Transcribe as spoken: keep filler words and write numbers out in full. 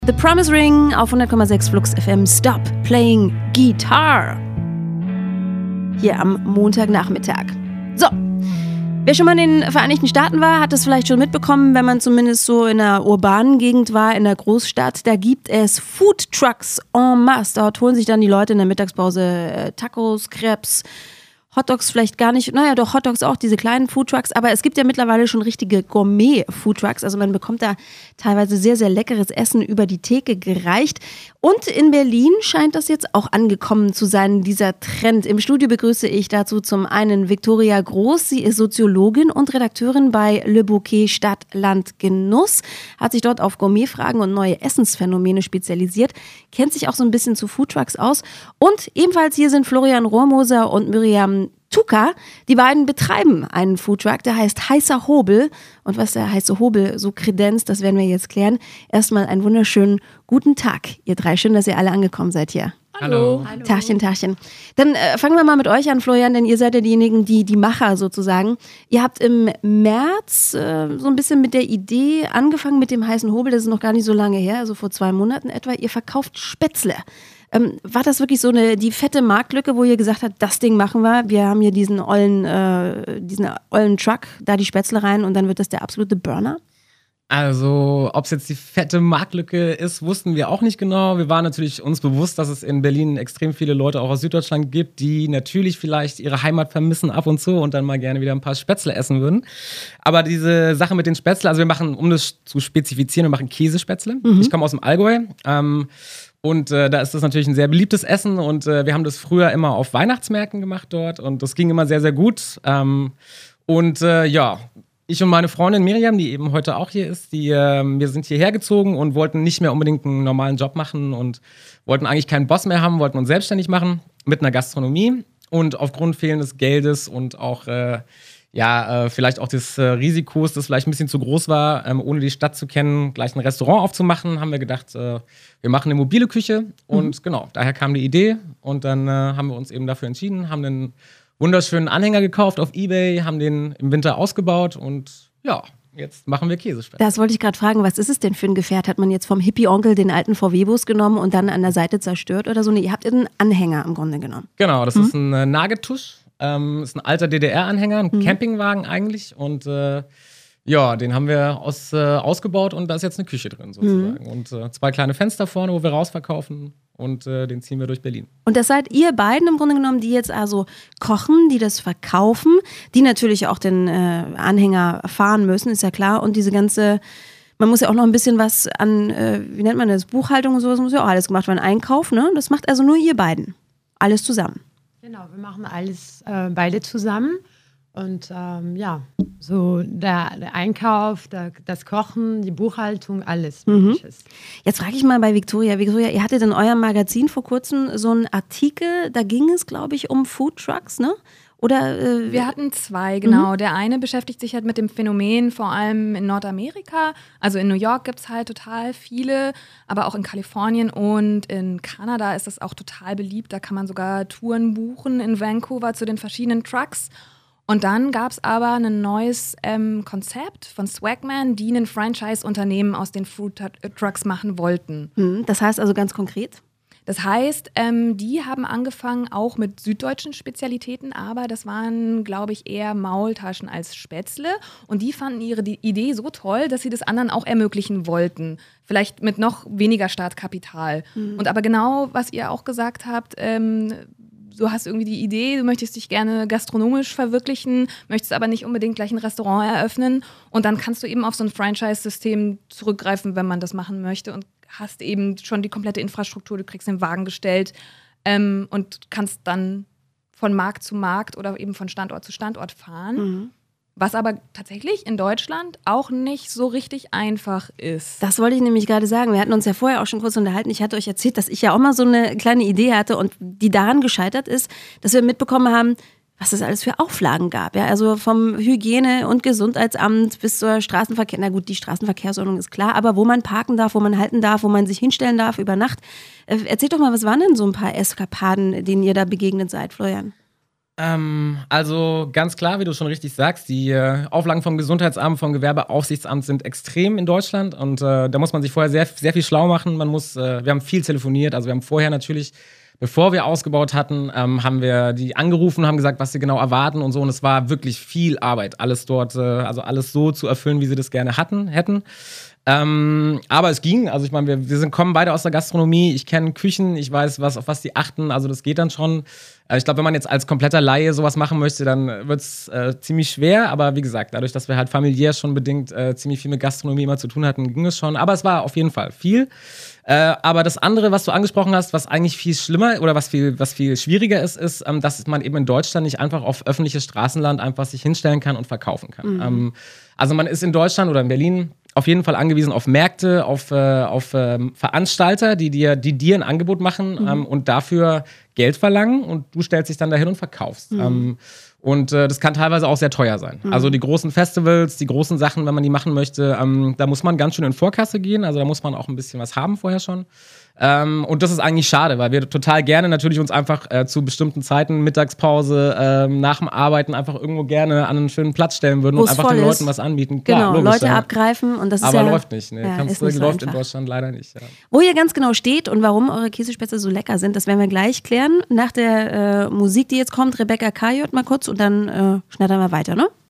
The Promise Ring auf hundert Komma sechs Flux F M. Stop playing guitar. Hier am Montagnachmittag. So, wer schon mal in den Vereinigten Staaten war, hat es vielleicht schon mitbekommen, wenn man zumindest so in einer urbanen Gegend war, in der Großstadt. Da gibt es Food Trucks en masse. Dort holen sich dann die Leute in der Mittagspause äh, Tacos, Crepes, Hotdogs vielleicht gar nicht, naja doch Hotdogs auch, diese kleinen Foodtrucks, aber es gibt ja mittlerweile schon richtige Gourmet-Foodtrucks, also man bekommt da teilweise sehr, sehr leckeres Essen über die Theke gereicht und in Berlin scheint das jetzt auch angekommen zu sein, dieser Trend. Im Studio begrüße ich dazu zum einen Viktoria Groß, sie ist Soziologin und Redakteurin bei Le Bouquet Stadt, Land, Genuss, hat sich dort auf Gourmetfragen und neue Essensphänomene spezialisiert, kennt sich auch so ein bisschen zu Foodtrucks aus und ebenfalls hier sind Florian Rohrmoser und Miriam Tuka. Die beiden betreiben einen Foodtruck, der heißt Heißer Hobel. Und was der heiße Hobel so kredenzt, das werden wir jetzt klären. Erstmal einen wunderschönen guten Tag, ihr drei. Schön, dass ihr alle angekommen seid hier. Hallo. Hallo. Tagchen, Tagchen. Dann äh, fangen wir mal mit euch an, Florian, denn ihr seid ja diejenigen, die die Macher sozusagen. Ihr habt im März äh, so ein bisschen mit der Idee angefangen mit dem heißen Hobel. Das ist noch gar nicht so lange her, also vor zwei Monaten etwa. Ihr verkauft Spätzle. Ähm, war das wirklich so eine die fette Marktlücke, wo ihr gesagt habt, das Ding machen wir, wir haben hier diesen ollen, äh, diesen ollen Truck, da die Spätzle rein und dann wird das der absolute Burner? Also, ob es jetzt die fette Marktlücke ist, wussten wir auch nicht genau. Wir waren natürlich uns bewusst, dass es in Berlin extrem viele Leute auch aus Süddeutschland gibt, die natürlich vielleicht ihre Heimat vermissen ab und zu und dann mal gerne wieder ein paar Spätzle essen würden. Aber diese Sache mit den Spätzle, also wir machen, um das zu spezifizieren, wir machen Käsespätzle. Mhm. Ich komme aus dem Allgäu. Ähm, Und äh, da ist das natürlich ein sehr beliebtes Essen und äh, wir haben das früher immer auf Weihnachtsmärkten gemacht dort und das ging immer sehr, sehr gut. Ähm, und äh, ja, ich und meine Freundin Miriam, die eben heute auch hier ist, die, äh, wir sind hierher gezogen und wollten nicht mehr unbedingt einen normalen Job machen und wollten eigentlich keinen Boss mehr haben, wollten uns selbstständig machen mit einer Gastronomie und aufgrund fehlendes Geldes und auch äh, ja, äh, vielleicht auch des äh, Risikos, das vielleicht ein bisschen zu groß war, ähm, ohne die Stadt zu kennen, gleich ein Restaurant aufzumachen, haben wir gedacht, äh, wir machen eine mobile Küche und mhm. genau, daher kam die Idee und dann äh, haben wir uns eben dafür entschieden, haben einen wunderschönen Anhänger gekauft auf eBay, haben den im Winter ausgebaut und ja, jetzt machen wir Käsespätzle. Das wollte ich gerade fragen, was ist es denn für ein Gefährt? Hat man jetzt vom Hippie-Onkel den alten V W-Bus genommen und dann an der Seite zerstört oder so? Nee, ihr habt einen Anhänger im Grunde genommen. Genau, das mhm. ist ein äh, Nagetusch. Ähm, ist ein alter D D R-Anhänger, ein mhm. Campingwagen eigentlich und äh, ja, den haben wir aus, äh, ausgebaut und da ist jetzt eine Küche drin sozusagen mhm. und äh, zwei kleine Fenster vorne, wo wir rausverkaufen und äh, den ziehen wir durch Berlin. Und das seid ihr beiden im Grunde genommen, die jetzt also kochen, die das verkaufen, die natürlich auch den äh, Anhänger fahren müssen, ist ja klar und diese ganze, man muss ja auch noch ein bisschen was an, äh, wie nennt man das, Buchhaltung und sowas, muss ja auch alles gemacht werden, Einkauf, ne? Das macht also nur ihr beiden, alles zusammen. Genau, wir machen alles äh, beide zusammen und ähm, ja, so der, der Einkauf, der, das Kochen, die Buchhaltung, alles Mögliches. Mhm. Jetzt frage ich mal bei Viktoria. Viktoria, ihr hattet in eurem Magazin vor kurzem so einen Artikel, da ging es, glaube ich, um Foodtrucks, ne? Oder, äh, wir hatten zwei, genau. Mhm. Der eine beschäftigt sich halt mit dem Phänomen, vor allem in Nordamerika. Also in New York gibt es halt total viele, aber auch in Kalifornien und in Kanada ist das auch total beliebt. Da kann man sogar Touren buchen in Vancouver zu den verschiedenen Trucks. Und dann gab es aber ein neues ähm, Konzept von Swagman, die ein Franchise-Unternehmen aus den Food-Trucks machen wollten. Mhm. Das heißt also ganz konkret? Das heißt, ähm, die haben angefangen auch mit süddeutschen Spezialitäten, aber das waren, glaube ich, eher Maultaschen als Spätzle. Und die fanden ihre die Idee so toll, dass sie das anderen auch ermöglichen wollten. Vielleicht mit noch weniger Startkapital. Mhm. Und aber genau, was ihr auch gesagt habt, ähm, du hast irgendwie die Idee, du möchtest dich gerne gastronomisch verwirklichen, möchtest aber nicht unbedingt gleich ein Restaurant eröffnen. Und dann kannst du eben auf so ein Franchise-System zurückgreifen, wenn man das machen möchte und hast eben schon die komplette Infrastruktur, du kriegst den Wagen gestellt ähm, und kannst dann von Markt zu Markt oder eben von Standort zu Standort fahren. Mhm. Was aber tatsächlich in Deutschland auch nicht so richtig einfach ist. Das wollte ich nämlich gerade sagen. Wir hatten uns ja vorher auch schon kurz unterhalten. Ich hatte euch erzählt, dass ich ja auch mal so eine kleine Idee hatte und die daran gescheitert ist, dass wir mitbekommen haben, was es alles für Auflagen gab. Ja, also vom Hygiene- und Gesundheitsamt bis zur Straßenverkehr. Na gut, die Straßenverkehrsordnung ist klar, aber wo man parken darf, wo man halten darf, wo man sich hinstellen darf über Nacht. Erzählt doch mal, was waren denn so ein paar Eskapaden, denen ihr da begegnet seid, Florian? Ähm, also ganz klar, wie du schon richtig sagst, die äh, Auflagen vom Gesundheitsamt, vom Gewerbeaufsichtsamt sind extrem in Deutschland und äh, da muss man sich vorher sehr, sehr viel schlau machen. Man muss, äh, wir haben viel telefoniert, also wir haben vorher natürlich, bevor wir ausgebaut hatten, ähm, haben wir die angerufen, haben gesagt, was sie genau erwarten und so und es war wirklich viel Arbeit, alles dort, äh, also alles so zu erfüllen, wie sie das gerne hatten, hätten. Ähm, aber es ging, also ich meine, wir, wir sind, kommen beide aus der Gastronomie, ich kenne Küchen, ich weiß, was, auf was die achten, also das geht dann schon. Äh, ich glaube, wenn man jetzt als kompletter Laie sowas machen möchte, dann wird es äh, ziemlich schwer, aber wie gesagt, dadurch, dass wir halt familiär schon bedingt äh, ziemlich viel mit Gastronomie immer zu tun hatten, ging es schon, aber es war auf jeden Fall viel. Äh, aber das andere, was du angesprochen hast, was eigentlich viel schlimmer oder was viel, was viel schwieriger ist, ist, ähm, dass man eben in Deutschland nicht einfach auf öffentliches Straßenland einfach sich hinstellen kann und verkaufen kann. Mhm. Ähm, also man ist in Deutschland oder in Berlin auf jeden Fall angewiesen auf Märkte, auf, äh, auf äh, Veranstalter, die dir, die dir ein Angebot machen mhm. ähm, und dafür Geld verlangen und du stellst dich dann dahin und verkaufst. Mhm. Ähm, und äh, das kann teilweise auch sehr teuer sein. Mhm. Also die großen Festivals, die großen Sachen, wenn man die machen möchte, ähm, da muss man ganz schön in Vorkasse gehen. Also da muss man auch ein bisschen was haben vorher schon. Ähm, und das ist eigentlich schade, weil wir total gerne natürlich uns einfach äh, zu bestimmten Zeiten, Mittagspause, ähm, nach dem Arbeiten einfach irgendwo gerne an einen schönen Platz stellen würden Wo's und einfach den ist. Leuten was anbieten. Genau, Klar, logisch, Leute ja. abgreifen und das ist Aber ja, läuft nicht, ne? Ja, Kannst, nicht so läuft einfach. in Deutschland leider nicht. Ja. Wo ihr ganz genau steht und warum eure Käsespätzle so lecker sind, das werden wir gleich klären. Nach der äh, Musik, die jetzt kommt, Rebecca Kajot mal kurz und dann äh, schneidern wir weiter, ne?